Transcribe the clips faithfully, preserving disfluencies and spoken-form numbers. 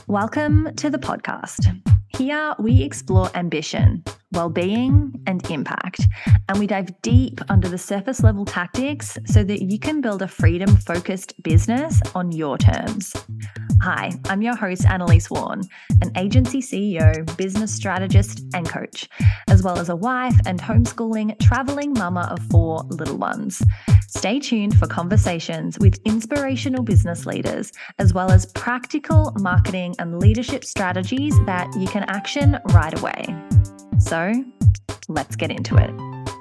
Welcome to the podcast. Here we explore ambition, well-being, and impact, and we dive deep under the surface level tactics so that you can build a freedom-focused business on your terms. Hi, I'm your host, Annalise Warren, an agency C E O, business strategist, and coach, as well as a wife and homeschooling, traveling mama of four little ones. Stay tuned for conversations with inspirational business leaders, as well as practical marketing and leadership strategies that you can action right away. So let's get into it.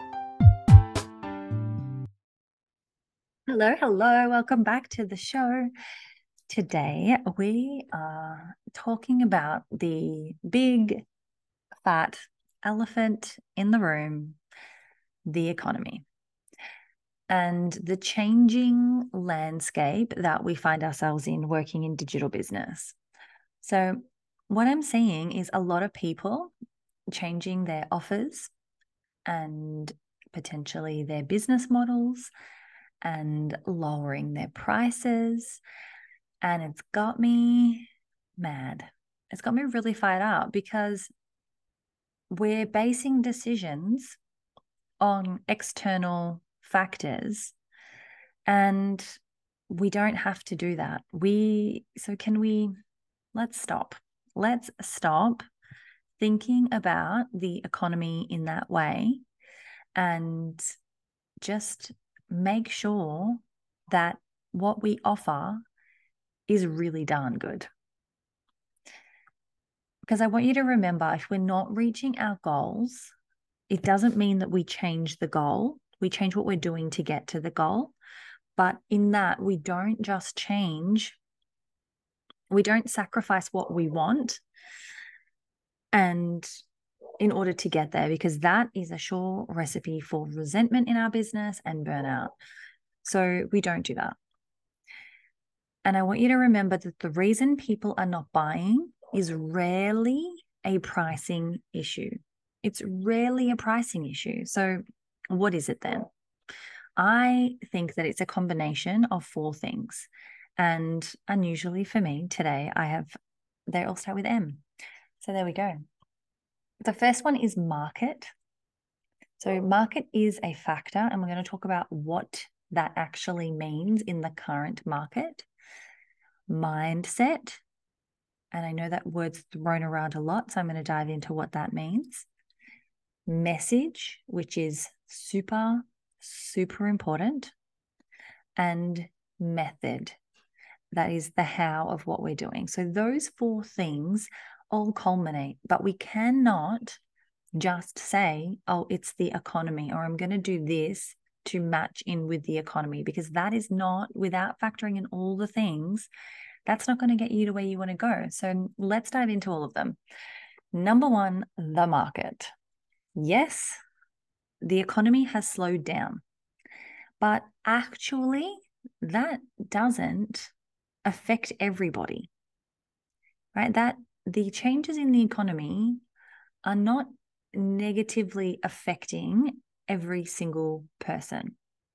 Hello, hello. Welcome back to the show. Today, we are talking about the big, fat elephant in the room, the economy, and the changing landscape that we find ourselves in working in digital business. So what I'm seeing is a lot of people changing their offers and potentially their business models and lowering their prices. And it's got me mad. It's got me really fired up because we're basing decisions on external factors and we don't have to do that. We, so can we, let's stop. Let's stop thinking about the economy in that way and just make sure that what we offer is really darn good. Because I want you to remember, if we're not reaching our goals, it doesn't mean that we change the goal. We change what we're doing to get to the goal. But in that, we don't just change, we don't sacrifice what we want and in order to get there, because that is a sure recipe for resentment in our business and burnout. So we don't do that. And I want you to remember that the reason people are not buying is rarely a pricing issue. It's rarely a pricing issue. So what is it then? I think that it's a combination of four things. And unusually for me today, I have, they all start with M. So there we go. The first one is market. So market is a factor, and we're going to talk about what that actually means in the current market. Mindset, and I know that word's thrown around a lot, so I'm going to dive into what that means. Message, which is super, super important. And method, that is the how of what we're doing. So those four things all culminate, but we cannot just say, oh, it's the economy, or I'm going to do this to match in with the economy, because that is not, without factoring in all the things, that's not going to get you to where you want to go. So let's dive into all of them. Number one, the market. Yes, the economy has slowed down, but actually that doesn't affect everybody, right? That the changes in the economy are not negatively affecting every single person.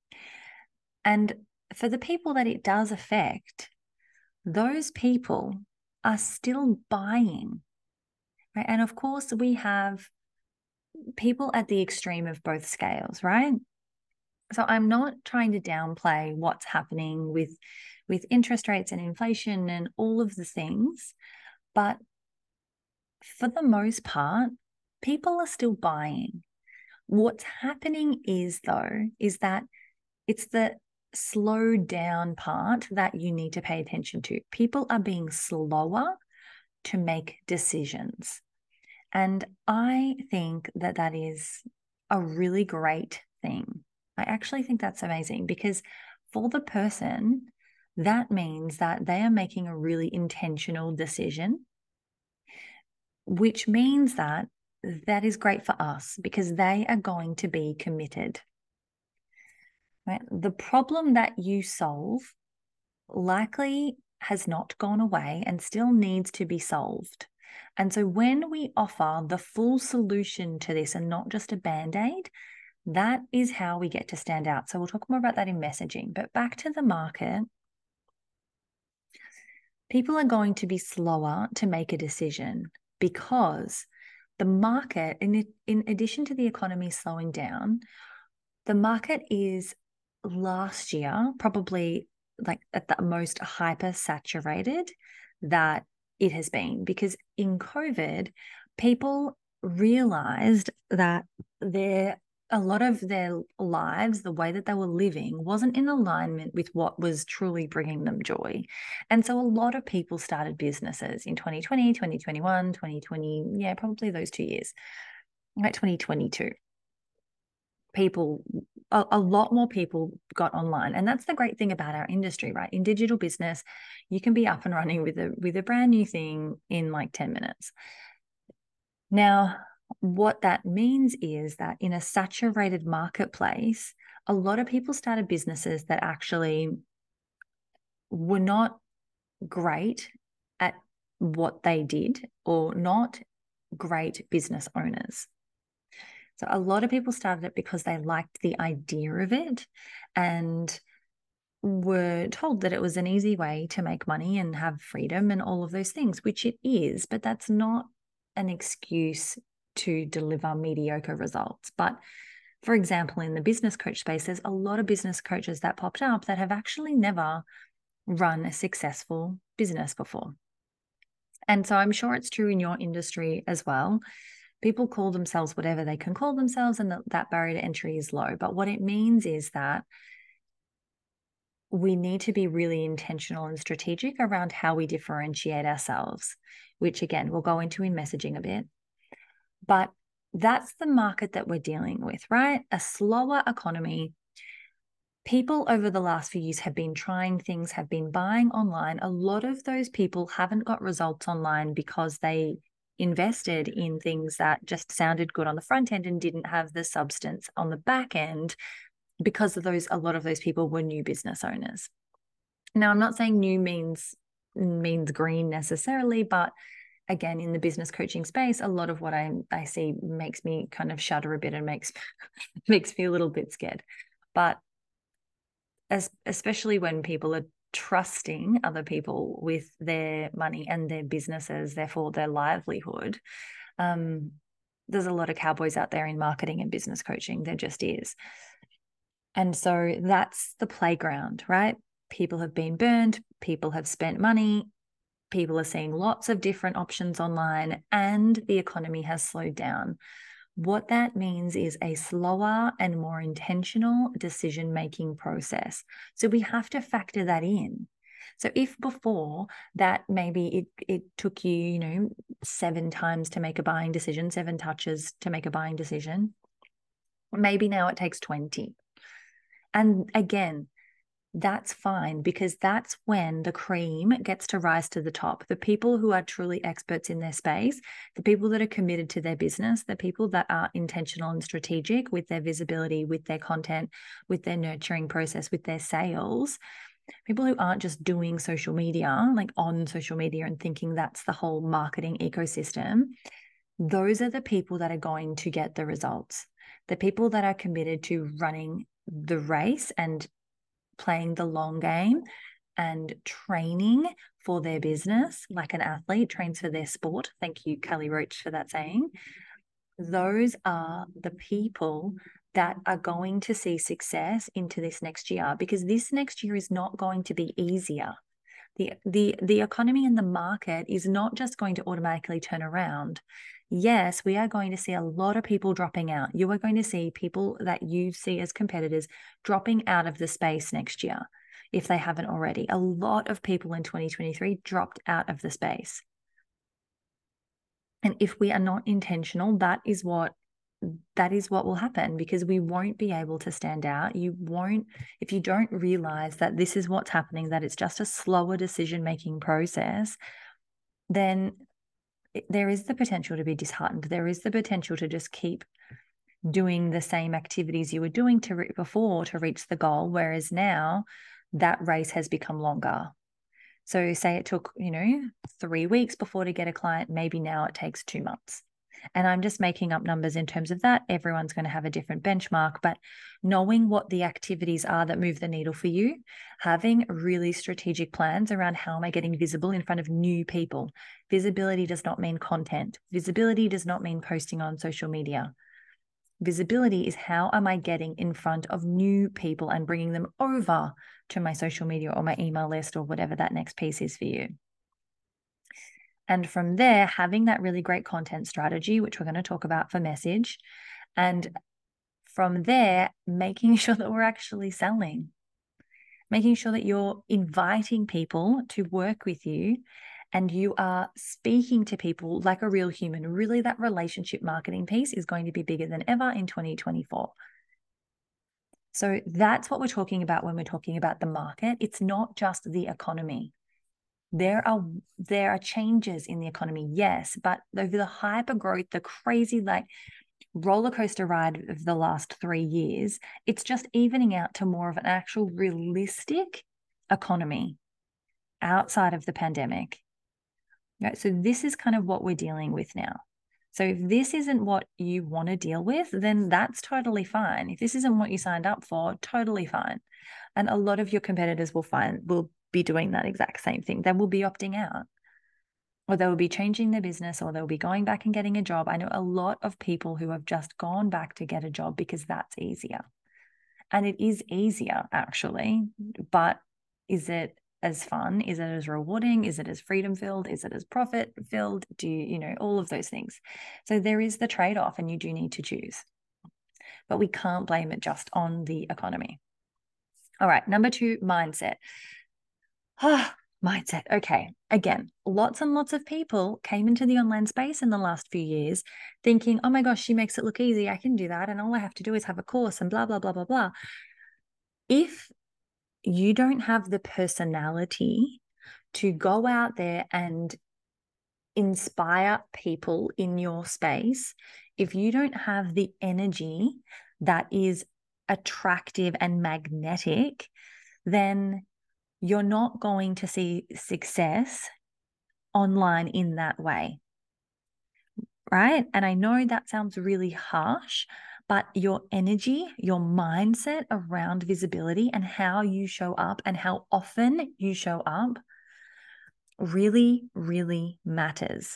And for the people that it does affect, those people are still buying, right? And of course, we have people at the extreme of both scales, right? So I'm not trying to downplay what's happening with, with interest rates and inflation and all of the things, but for the most part, people are still buying. What's happening is, though, is that it's the slow down part that you need to pay attention to. People are being slower to make decisions. And I think that that is a really great thing. I actually think that's amazing, because for the person, that means that they are making a really intentional decision, which means that that is great for us because they are going to be committed. Right? The problem that you solve likely has not gone away and still needs to be solved. And so when we offer the full solution to this and not just a band-aid, that is how we get to stand out. So we'll talk more about that in messaging. But back to the market, people are going to be slower to make a decision because the market, in, in addition to the economy slowing down, the market is last year probably like at the most hyper saturated that it has been, because in COVID, people realized that their a lot of their lives, the way that they were living, wasn't in alignment with what was truly bringing them joy. And so a lot of people started businesses in twenty twenty, twenty twenty-one, twenty twenty, yeah, probably those two years, like twenty twenty-two. People, a, a lot more people got online. And that's the great thing about our industry, right? In digital business, you can be up and running with a with a brand new thing in like ten minutes. Now, what that means is that in a saturated marketplace, a lot of people started businesses that actually were not great at what they did, or not great business owners. So a lot of people started it because they liked the idea of it and were told that it was an easy way to make money and have freedom and all of those things, which it is, but that's not an excuse to deliver mediocre results. But for example, in the business coach space, there's a lot of business coaches that popped up that have actually never run a successful business before. And so I'm sure it's true in your industry as well. People call themselves whatever they can call themselves, and that, that barrier to entry is low. But what it means is that we need to be really intentional and strategic around how we differentiate ourselves, which again, we'll go into in messaging a bit. But that's the market that we're dealing with, right? A slower economy. People over the last few years have been trying things, have been buying online. A lot of those people haven't got results online because they invested in things that just sounded good on the front end and didn't have the substance on the back end, because of those, a lot of those people were new business owners. Now, I'm not saying new means means green necessarily, but again, in the business coaching space, a lot of what I, I see makes me kind of shudder a bit and makes makes me a little bit scared. But as especially when people are trusting other people with their money and their businesses, therefore their livelihood, um, there's a lot of cowboys out there in marketing and business coaching. There just is. And so that's the playground, right? People have been burned, people have spent money, people are seeing lots of different options online, and the economy has slowed down. What that means is a slower and more intentional decision-making process. So we have to factor that in. So if before that maybe it, it took you, you know, seven times to make a buying decision, seven touches to make a buying decision, maybe now it takes twenty. And again, that's fine, because that's when the cream gets to rise to the top. The people who are truly experts in their space, the people that are committed to their business, the people that are intentional and strategic with their visibility, with their content, with their nurturing process, with their sales, people who aren't just doing social media, like on social media and thinking that's the whole marketing ecosystem, those are the people that are going to get the results. The people that are committed to running the race and playing the long game and training for their business, like an athlete trains for their sport. Thank you, Kelly Roach, for that saying. Those are the people that are going to see success into this next year, because this next year is not going to be easier. The, the, the economy and the market is not just going to automatically turn around. Yes, we are going to see a lot of people dropping out. You are going to see people that you see as competitors dropping out of the space next year, if they haven't already. A lot of people in twenty twenty-three dropped out of the space. And if we are not intentional, that is what that is what will happen, because we won't be able to stand out. You won't, if you don't realize that this is what's happening, that it's just a slower decision-making process, then there is the potential to be disheartened. There is the potential to just keep doing the same activities you were doing to re- before to reach the goal, whereas now that race has become longer. So say it took, you know, three weeks before to get a client, maybe now it takes two months. And I'm just making up numbers in terms of that. Everyone's going to have a different benchmark, but knowing what the activities are that move the needle for you, having really strategic plans around how am I getting visible in front of new people. Visibility does not mean content. Visibility does not mean posting on social media. Visibility is how am I getting in front of new people and bringing them over to my social media or my email list or whatever that next piece is for you. And from there, having that really great content strategy, which we're going to talk about for message. And from there, making sure that we're actually selling, making sure that you're inviting people to work with you and you are speaking to people like a real human. Really, that relationship marketing piece is going to be bigger than ever in twenty twenty-four. So that's what we're talking about when we're talking about the market. It's not just the economy. There are there are changes in the economy, yes, but over the hyper growth, the crazy like roller coaster ride of the last three years, it's just evening out to more of an actual realistic economy outside of the pandemic. Right? So this is kind of what we're dealing with now. So if this isn't what you want to deal with, then that's totally fine. If this isn't what you signed up for, totally fine. And a lot of your competitors will find will be doing that exact same thing. They will be opting out, or they will be changing their business, or they'll be going back and getting a job. I know a lot of people who have just gone back to get a job because that's easier. And it is easier actually, but is it as fun? Is it as rewarding? Is it as freedom filled? Is it as profit filled? Do you, you know, all of those things. So there is the trade-off and you do need to choose, but we can't blame it just on the economy. All right. Number two, mindset. Ah, mindset. Okay. Again, lots and lots of people came into the online space in the last few years thinking, oh my gosh, she makes it look easy. I can do that. And all I have to do is have a course and blah, blah, blah, blah, blah. If you don't have the personality to go out there and inspire people in your space, if you don't have the energy that is attractive and magnetic, then you're not going to see success online in that way, right? And I know that sounds really harsh, but your energy, your mindset around visibility and how you show up and how often you show up really, really matters.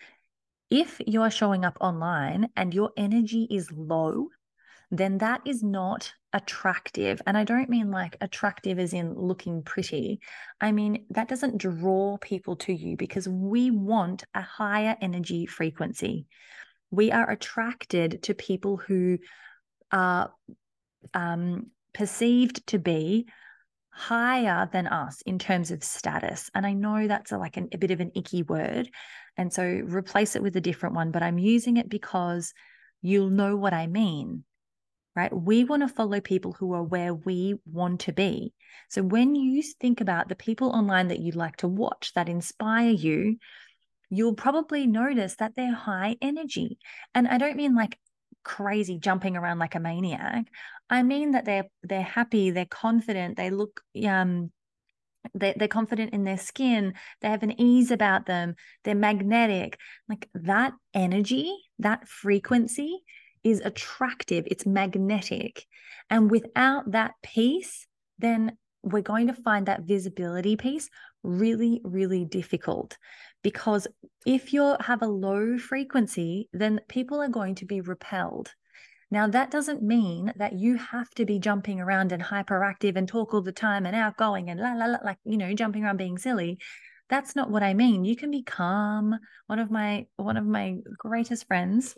If you are showing up online and your energy is low, then that is not attractive. And I don't mean like attractive as in looking pretty. I mean, that doesn't draw people to you because we want a higher energy frequency. We are attracted to people who are um, perceived to be higher than us in terms of status. And I know that's a, like an, a bit of an icky word. And so replace it with a different one, but I'm using it because you'll know what I mean. Right? We want to follow people who are where we want to be. So when you think about the people online that you'd like to watch that inspire you, you'll probably notice that they're high energy. And I don't mean like crazy jumping around like a maniac. I mean that they're they're happy, they're confident, they look um they're, they're confident in their skin, they have an ease about them, they're magnetic. Like that energy, that frequency is attractive, it's magnetic. And without that piece, then we're going to find that visibility piece really, really difficult. Because if you have a low frequency, then people are going to be repelled. Now, that doesn't mean that you have to be jumping around and hyperactive and talk all the time and outgoing and la, la, la, like, you know, jumping around being silly. That's not what I mean. You can be calm. One of my, one of my greatest friends,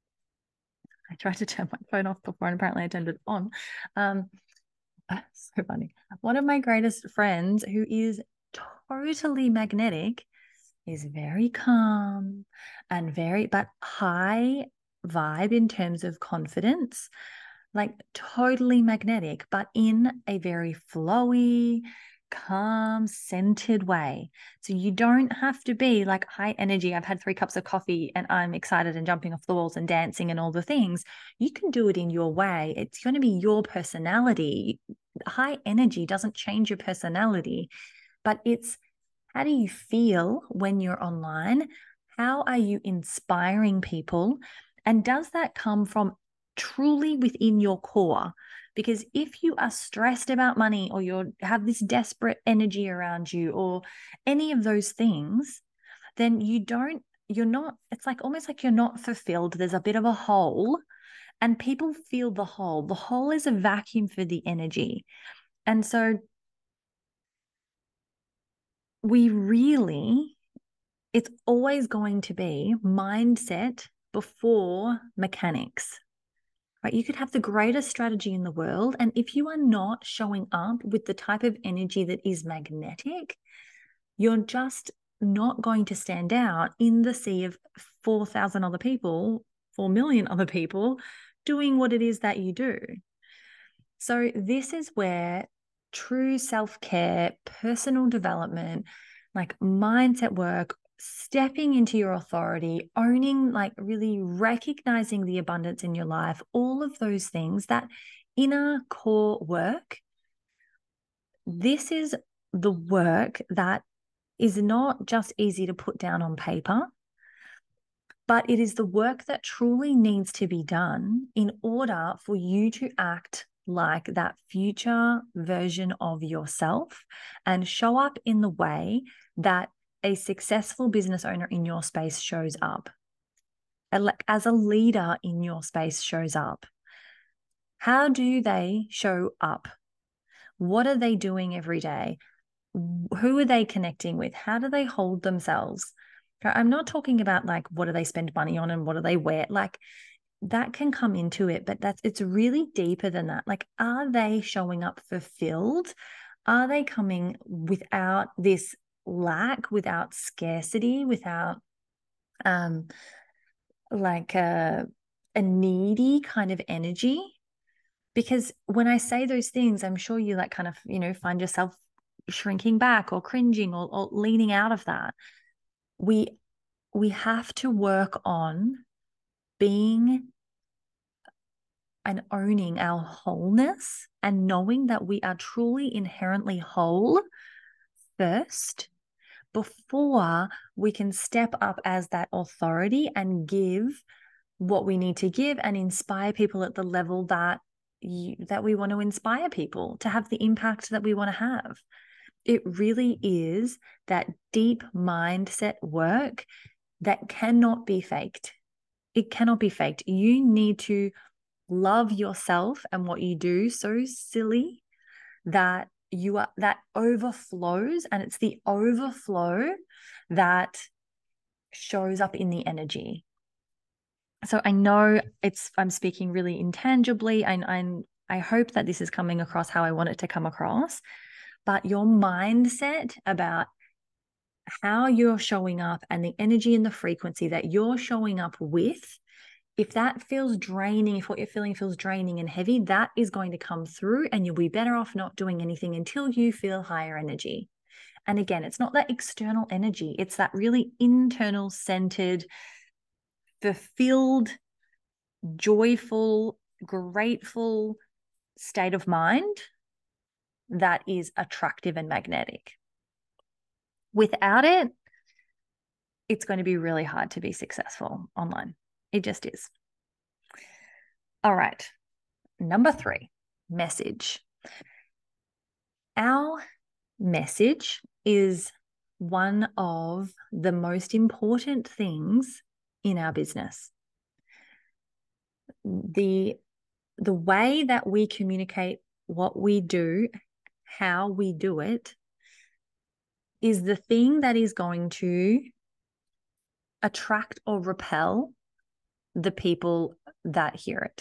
I tried to turn my phone off before and apparently I turned it on. Um, so funny. One of my greatest friends who is totally magnetic is very calm and very, but high vibe in terms of confidence, like totally magnetic, but in a very flowy, calm, centered way. So you don't have to be like high energy. I've had three cups of coffee and I'm excited and jumping off the walls and dancing and all the things. You can do it in your way. It's going to be your personality. High energy doesn't change your personality, but it's how do you feel when you're online? How are you inspiring people? And does that come from truly within your core? Because if you are stressed about money, or you have this desperate energy around you, or any of those things, then you don't, you're not, it's like almost like you're not fulfilled. There's a bit of a hole, and people feel the hole. The hole is a vacuum for the energy. And so we really, it's always going to be mindset before mechanics, right? You could have the greatest strategy in the world, and if you are not showing up with the type of energy that is magnetic, you're just not going to stand out in the sea of four thousand other people, four million other people doing what it is that you do. So this is where true self-care, personal development, like mindset work, stepping into your authority, owning, like really recognizing the abundance in your life, all of those things, that inner core work, this is the work that is not just easy to put down on paper, but it is the work that truly needs to be done in order for you to act like that future version of yourself and show up in the way that a successful business owner in your space shows up, as a leader in your space shows up. How do they show up? What are they doing every day? Who are they connecting with? How do they hold themselves? I'm not talking about like, what do they spend money on and what do they wear? Like, that can come into it, but that's, it's really deeper than that. Like, are they showing up fulfilled? Are they coming without this lack, without scarcity, without um like a, a needy kind of energy? Because when I say those things, I'm sure you like kind of, you know, find yourself shrinking back or cringing or, or leaning out of that. We we have to work on being and owning our wholeness and knowing that we are truly inherently whole first, before we can step up as that authority and give what we need to give and inspire people at the level that you, that we want to inspire people to have the impact that we want to have. It really is that deep mindset work that cannot be faked. It cannot be faked. You need to love yourself and what you do so silly that you are, that overflows, and it's the overflow that shows up in the energy. So I know it's, I'm speaking really intangibly, and I'm, I hope that this is coming across how I want it to come across, but your mindset about how you're showing up and the energy and the frequency that you're showing up with, if that feels draining, if what you're feeling feels draining and heavy, that is going to come through, and you'll be better off not doing anything until you feel higher energy. And again, it's not that external energy, it's that really internal centered, fulfilled, joyful, grateful state of mind that is attractive and magnetic. Without it, it's going to be really hard to be successful online. It just is. All right. Number three, message. Our message is one of the most important things in our business. The, the way that we communicate what we do, how we do it, is the thing that is going to attract or repel the people that hear it.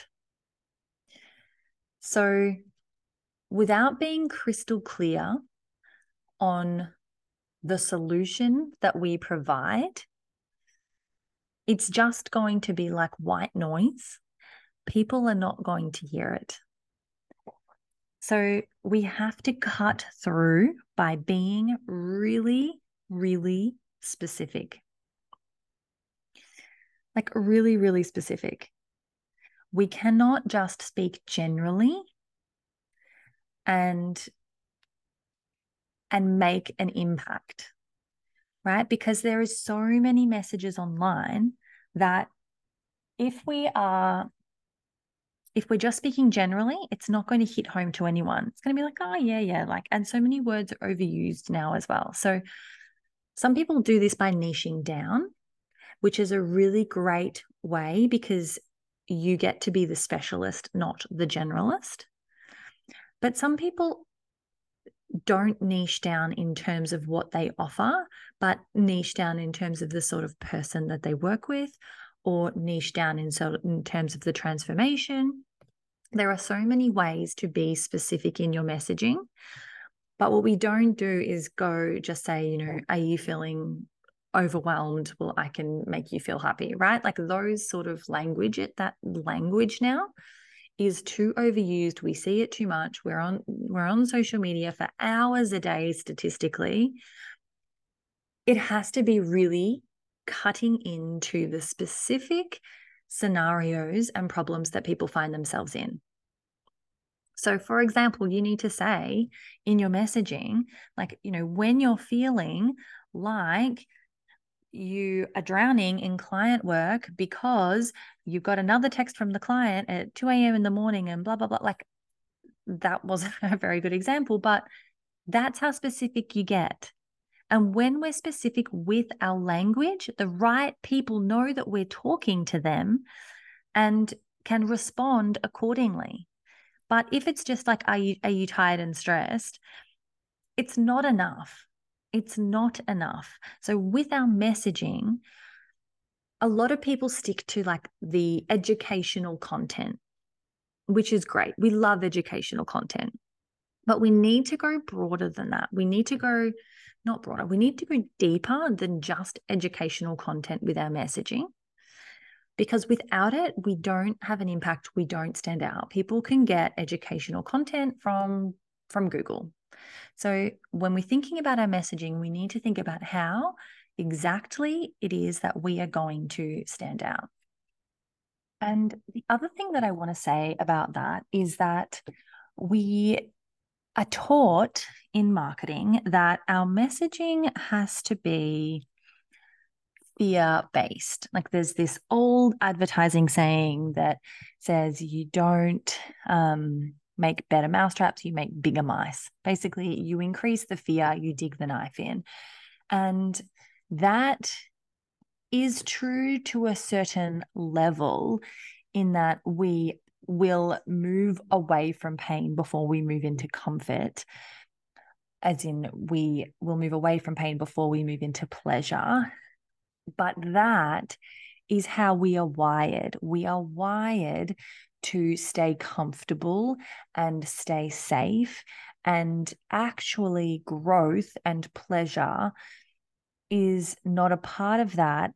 So without being crystal clear on the solution that we provide, it's just going to be like white noise. People are not going to hear it. So we have to cut through by being really, really specific. Like really, really specific. We cannot just speak generally and, and make an impact, right? Because there is so many messages online that if we are, if we're just speaking generally, it's not going to hit home to anyone. It's going to be like, oh, yeah, yeah. Like, and so many words are overused now as well. So some people do this by niching down, which is a really great way because you get to be the specialist, not the generalist. But some people don't niche down in terms of what they offer, but niche down in terms of the sort of person that they work with, or niche down in, so, in terms of the transformation. There are so many ways to be specific in your messaging. But what we don't do is go just say, you know, are you feeling overwhelmed? Well, I can make you feel happy, right? Like those sort of language, it that language now is too overused. We see it too much. We're on we're on social media for hours a day statistically. It has to be really cutting into the specific scenarios and problems that people find themselves in. So, for example, you need to say in your messaging, like, you know, when you're feeling like you are drowning in client work because you've got another text from the client at two a.m. in the morning and blah, blah, blah. Like, that wasn't a very good example, but that's how specific you get. And when we're specific with our language, the right people know that we're talking to them and can respond accordingly. But if it's just like, are you, are you tired and stressed? It's not enough. It's not enough. So with our messaging, a lot of people stick to like the educational content, which is great. We love educational content, but we need to go broader than that. We need to go, not broader, we need to go deeper than just educational content with our messaging. Because without it, we don't have an impact. We don't stand out. People can get educational content from, from Google. So when we're thinking about our messaging, we need to think about how exactly it is that we are going to stand out. And the other thing that I want to say about that is that we are taught in marketing that our messaging has to be fear-based. Like there's this old advertising saying that says you don't um, make better mousetraps, you make bigger mice. Basically, you increase the fear, you dig the knife in. And that is true to a certain level in that we will move away from pain before we move into comfort. As in, we will move away from pain before we move into pleasure. But that is how we are wired. We are wired to stay comfortable and stay safe. And actually, growth and pleasure is not a part of that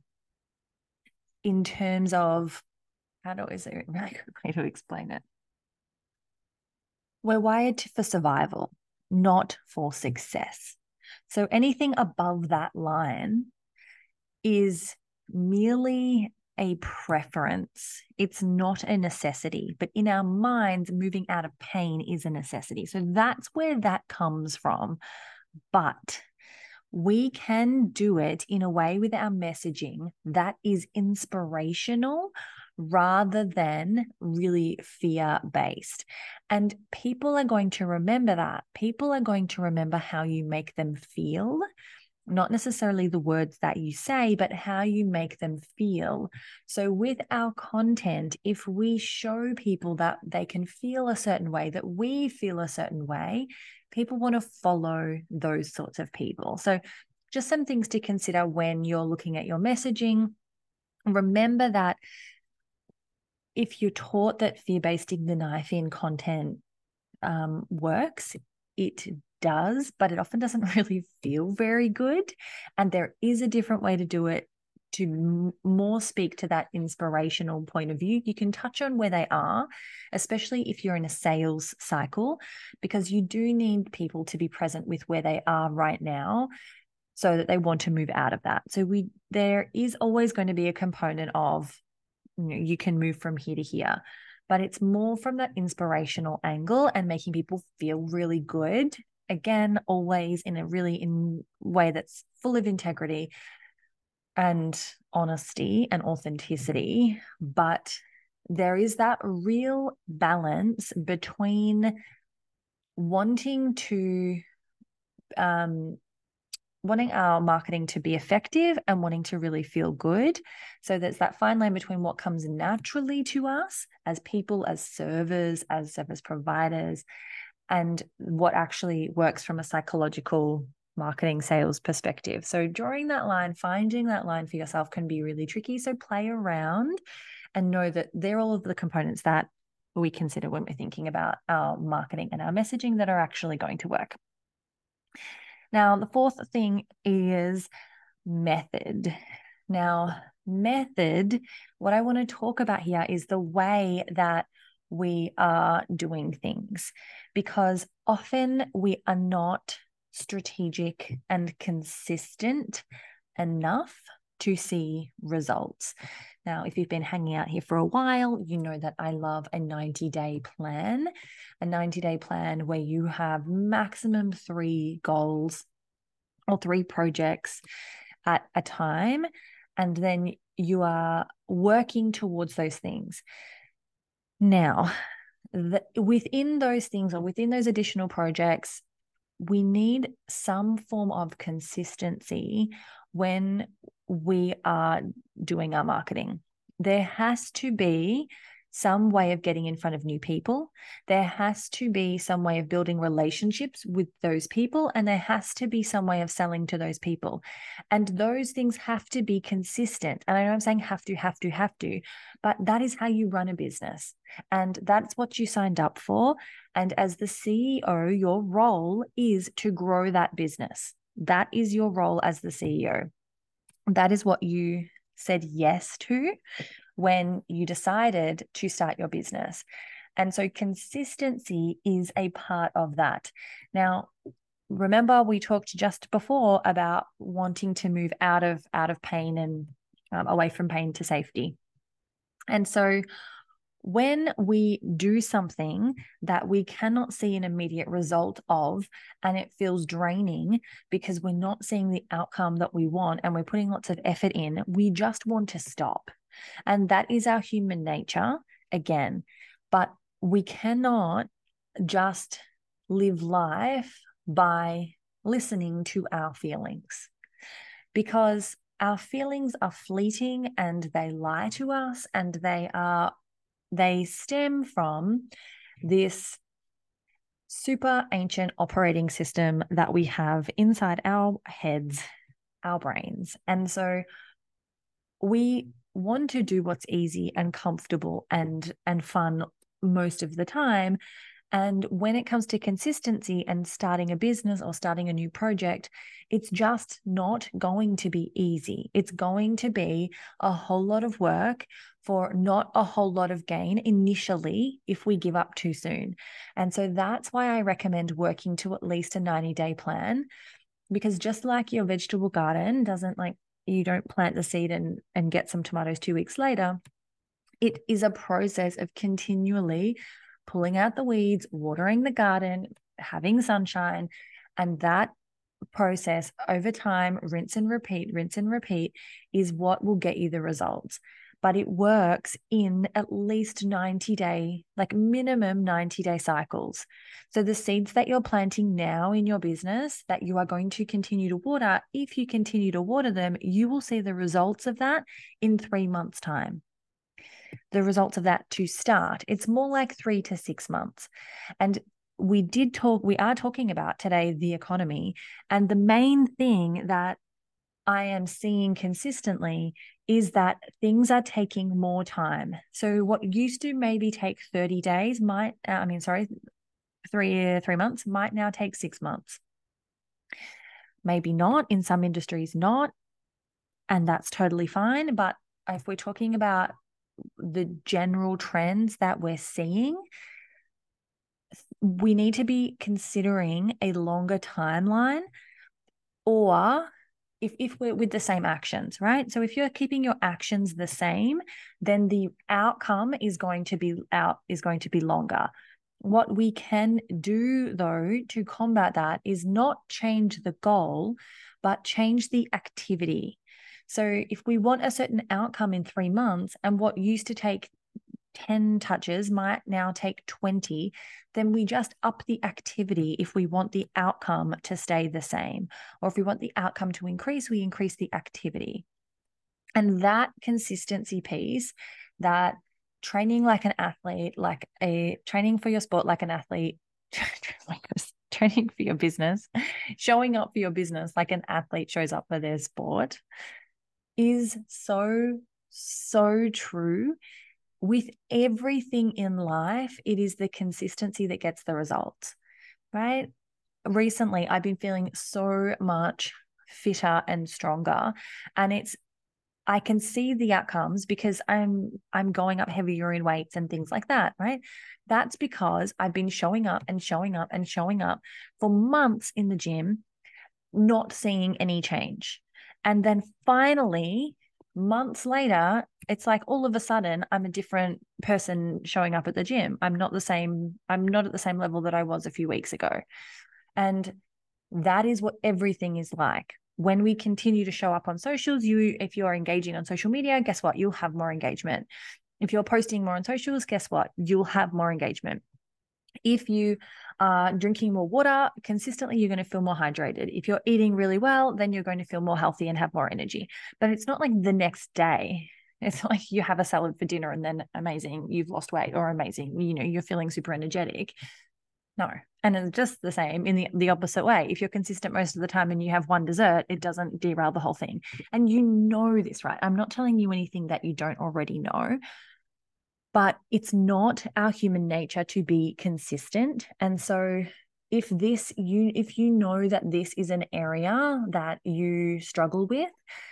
in terms of, how do, is there a really good way to explain it? We're wired to, for survival, not for success. So anything above that line is merely a preference. It's not a necessity, but in our minds, moving out of pain is a necessity. So that's where that comes from. But we can do it in a way with our messaging that is inspirational rather than really fear-based. And people are going to remember that. People are going to remember how you make them feel, not necessarily the words that you say, but how you make them feel. So with our content, if we show people that they can feel a certain way, that we feel a certain way, people want to follow those sorts of people. So just some things to consider when you're looking at your messaging. Remember that if you're taught that fear-based dig the knife in content um, works, it does, but it often doesn't really feel very good. And there is a different way to do it to m- more speak to that inspirational point of view. You can touch on where they are, especially if you're in a sales cycle, because you do need people to be present with where they are right now so that they want to move out of that. So we there is always going to be a component of, you know, you can move from here to here, but it's more from that inspirational angle and making people feel really good again, always in a really in way that's full of integrity and honesty and authenticity. But there is that real balance between wanting to um, wanting our marketing to be effective and wanting to really feel good. So there's that fine line between what comes naturally to us as people, as servers, as service providers, and what actually works from a psychological marketing sales perspective. So drawing that line, finding that line for yourself can be really tricky. So play around and know that they're all of the components that we consider when we're thinking about our marketing and our messaging that are actually going to work. Now, the fourth thing is method. Now, method, what I want to talk about here is the way that we are doing things, because often we are not strategic and consistent enough to see results. Now, if you've been hanging out here for a while, you know that I love a ninety-day plan, a ninety-day plan where you have maximum three goals or three projects at a time, and then you are working towards those things. Now, the, within those things or within those additional projects, we need some form of consistency when we are doing our marketing. There has to be some way of getting in front of new people. There has to be some way of building relationships with those people, and there has to be some way of selling to those people. And those things have to be consistent. And I know I'm saying have to, have to, have to, but that is how you run a business. And that's what you signed up for. And as the C E O, your role is to grow that business. That is your role as the C E O. That is what you said yes to when you decided to start your business. And so consistency is a part of that. Now, remember we talked just before about wanting to move out of out of pain and um, away from pain to safety. And so when we do something that we cannot see an immediate result of, and it feels draining because we're not seeing the outcome that we want and we're putting lots of effort in, we just want to stop. And that is our human nature again. But we cannot just live life by listening to our feelings, because our feelings are fleeting and they lie to us, and they are they stem from this super ancient operating system that we have inside our heads, our brains. And so we want to do what's easy and comfortable and, and fun most of the time. And when it comes to consistency and starting a business or starting a new project, it's just not going to be easy. It's going to be a whole lot of work for not a whole lot of gain initially if we give up too soon. And so that's why I recommend working to at least a ninety-day plan, because just like your vegetable garden doesn't, like, you don't plant the seed and, and get some tomatoes two weeks later. It is a process of continually pulling out the weeds, watering the garden, having sunshine, and that process over time, rinse and repeat, rinse and repeat, is what will get you the results. But it works in at least ninety day, like minimum ninety day cycles. So the seeds that you're planting now in your business that you are going to continue to water, if you continue to water them, you will see the results of that in three months' time. The results of that to start. It's more like three to six months. And we did talk, we are talking about today the economy. And the main thing that I am seeing consistently is that things are taking more time. So what used to maybe take thirty days might, I mean, sorry, three, three months might now take six months. Maybe not, in some industries not, and that's totally fine. But if we're talking about the general trends that we're seeing, we need to be considering a longer timeline, or if, if we're with the same actions, right? So if you're keeping your actions the same, then the outcome is going to be out is going to be longer. What we can do, though, to combat that is not change the goal, but change the activity. So if we want a certain outcome in three months and what used to take ten touches might now take twenty, then we just up the activity if we want the outcome to stay the same. Or if we want the outcome to increase, we increase the activity. And that consistency piece, that training like an athlete, like a training for your sport like an athlete, training for your business, showing up for your business like an athlete shows up for their sport, is so, so true. With everything in life, it is the consistency that gets the results, right? Recently, I've been feeling so much fitter and stronger, and it's I can see the outcomes because I'm I'm going up heavier in weights and things like that, right? That's because I've been showing up and showing up and showing up for months in the gym, not seeing any change. And then finally, months later, it's like all of a sudden I'm a different person showing up at the gym. I'm not the same, I'm not at the same level that I was a few weeks ago. And that is what everything is like. When we continue to show up on socials, you, if you're engaging on social media, guess what? You'll have more engagement. If you're posting more on socials, guess what? You'll have more engagement. If you are drinking more water consistently, you're going to feel more hydrated. If you're eating really well, then you're going to feel more healthy and have more energy. But it's not like the next day. It's like you have a salad for dinner and then amazing, you've lost weight, or amazing, you know, you're feeling super energetic. No. And it's just the same in the, the opposite way. If you're consistent most of the time and you have one dessert, it doesn't derail the whole thing. And you know this, right? I'm not telling you anything that you don't already know, but it's not our human nature to be consistent. And so if this, you, if you know that this is an area that you struggle with,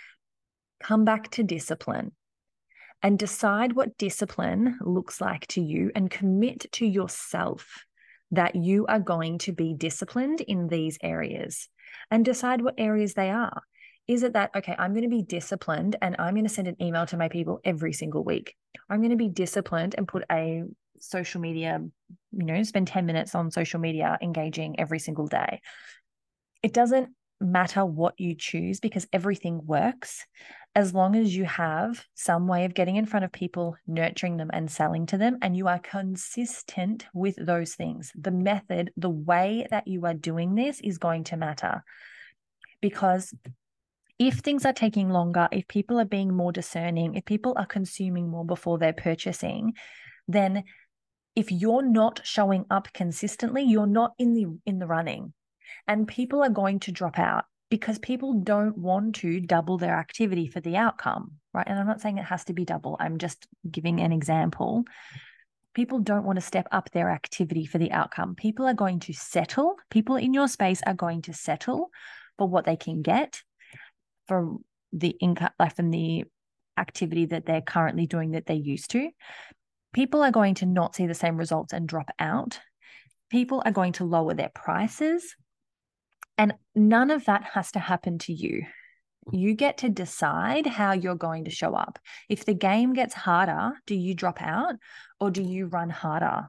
come back to discipline and decide what discipline looks like to you, and commit to yourself that you are going to be disciplined in these areas, and decide what areas they are. Is it that, okay, I'm going to be disciplined and I'm going to send an email to my people every single week. I'm going to be disciplined and put a social media, you know, spend ten minutes on social media engaging every single day. It doesn't matter what you choose, because everything works as long as you have some way of getting in front of people, nurturing them and selling to them, and you are consistent with those things. The method, the way that you are doing this is going to matter, because if things are taking longer, if people are being more discerning, if people are consuming more before they're purchasing, then if you're not showing up consistently, you're not in the in the running. And people are going to drop out because people don't want to double their activity for the outcome, right? And I'm not saying it has to be double. I'm just giving an example. People don't want to step up their activity for the outcome. People are going to settle. People in your space are going to settle for what they can get from the income, like from the activity that they're currently doing that they're used to. People are going to not see the same results and drop out. People are going to lower their prices. And none of that has to happen to you. You get to decide how you're going to show up. If the game gets harder, do you drop out or do you run harder?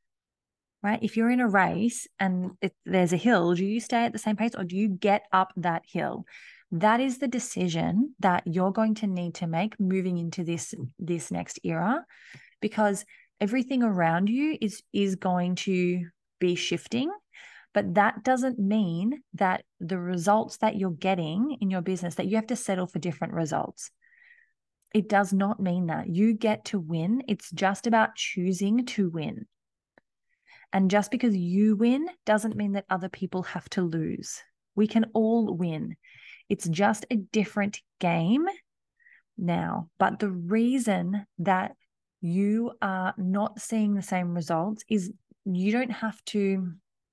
Right? If you're in a race and it, there's a hill, do you stay at the same pace or do you get up that hill? That is the decision that you're going to need to make moving into this, this next era, because everything around you is, is going to be shifting. But that doesn't mean that the results that you're getting in your business, that you have to settle for different results. It does not mean that. You get to win. It's just about choosing to win. And just because you win doesn't mean that other people have to lose. We can all win. It's just a different game now. But the reason that you are not seeing the same results is you don't have to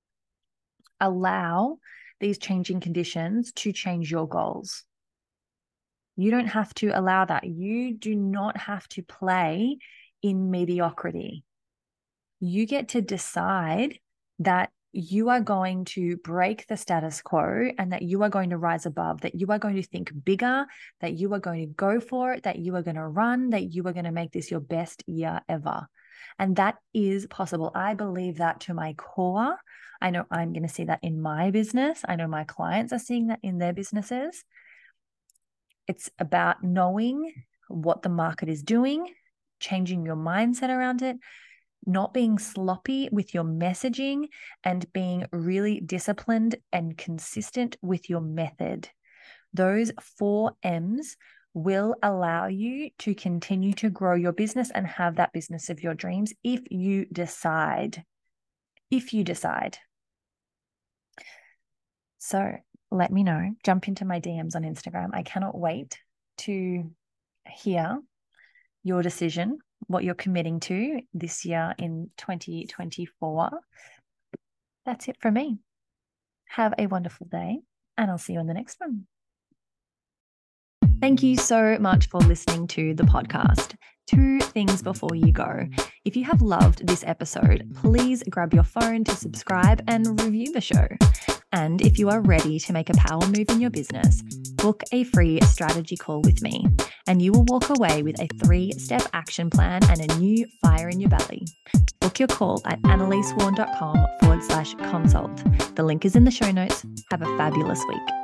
allow these changing conditions to change your goals. You don't have to allow that. You do not have to play in mediocrity. You get to decide that you are going to break the status quo and that you are going to rise above, that you are going to think bigger, that you are going to go for it, that you are going to run, that you are going to make this your best year ever. And that is possible. I believe that to my core. I know I'm going to see that in my business. I know my clients are seeing that in their businesses. It's about knowing what the market is doing, changing your mindset around it, not being sloppy with your messaging, and being really disciplined and consistent with your method. Those four M's will allow you to continue to grow your business and have that business of your dreams if you decide. If you decide. So let me know. Jump into my D Ms on Instagram. I cannot wait to hear your decision, what you're committing to this year in twenty twenty-four. That's it from me. Have a wonderful day, and I'll see you in the next one. Thank you so much for listening to the podcast. Two things before you go. If you have loved this episode, please grab your phone to subscribe and review the show. And if you are ready to make a power move in your business, book a free strategy call with me, and you will walk away with a three-step action plan and a new fire in your belly. Book your call at annalisewarren.com forward slash consult. The link is in the show notes. Have a fabulous week.